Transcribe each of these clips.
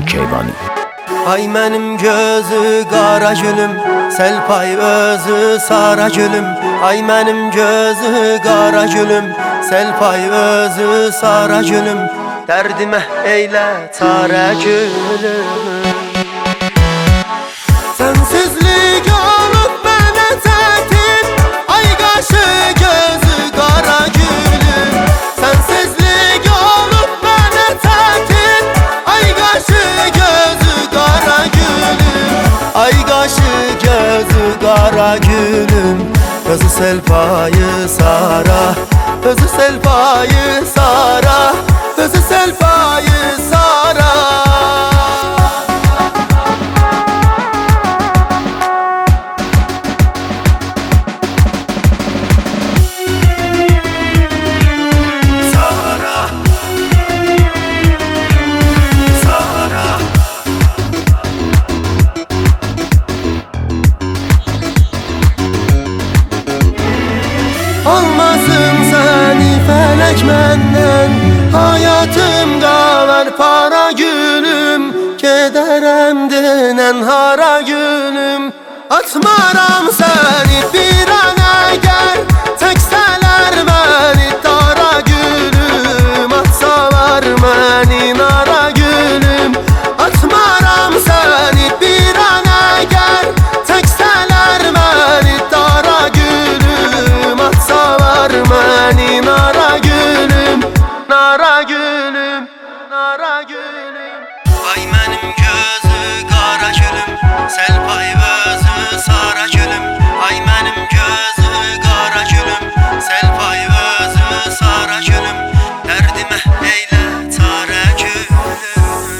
Keyvani. Ay mənim gözü qara gülüm, Selpay özü sara gülüm. Ay mənim gözü qara gülüm, Selpay özü sara gülüm. Dərdimə eylə çarə gülüm. Sensizlik olup mənə çətin, ay qaşı gözü qara gülüm. Sensizlik olup mənə çətin, ay qaşı gözü qara gülüm. Ay qaşı gözü qara gülüm. Özü Selpayı sara, özü Selpayı sara, özü Selpayı sara. Almasın seni felek menden, hayatımda ver para gülüm. Kederem denen hara gülüm. Atmaram seni bir an eğer, çekseler beni dara gülüm. Atsalar beni nara gülüm. Atmaram seni bir an eğer, çekseler beni dara gülüm. Atsalar beni nara gülüm, nara gülüm, nara gülüm. Ay mənim gözü qara gülüm, Selpay özü sara gülüm. Ay mənim gözü qara gülüm, Selpay özü sara gülüm. Dərdimə eylə çarə gülüm.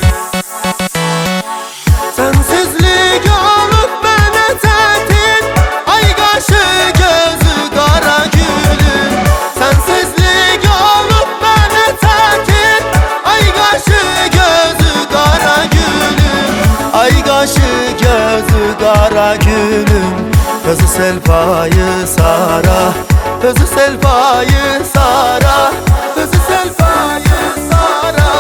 Sensizlik olup mənə çətin, ay qaşı gözü qara gülüm. Sensizlik olup mənə çətin, ay qaşı gözü qara gülüm. Ay qaşı gözü qara gülüm. Özü Selpayı sara, özü Selpayı sara, özü Selpayı sara.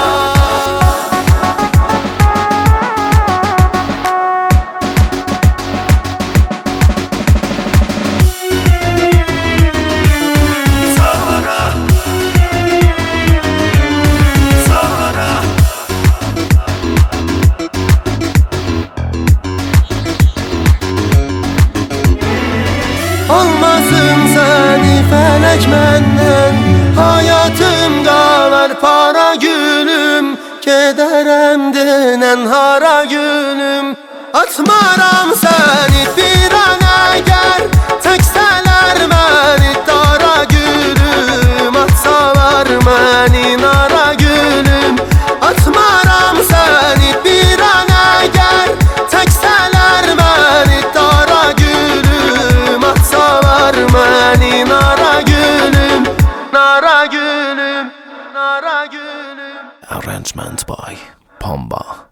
Almasın seni felek menden, hayatımda ver para gülüm. Kederem denen hara gülüm. Atmaram seni bir an eğer, çekseler beni dara gülüm. Atsalar beni nara gülüm. Atmaram seni bir an eğer, çekseler beni dara gülüm. Atsalar beni nara gülüm, nara gülüm, nara gülüm. Arrangement by Pomba.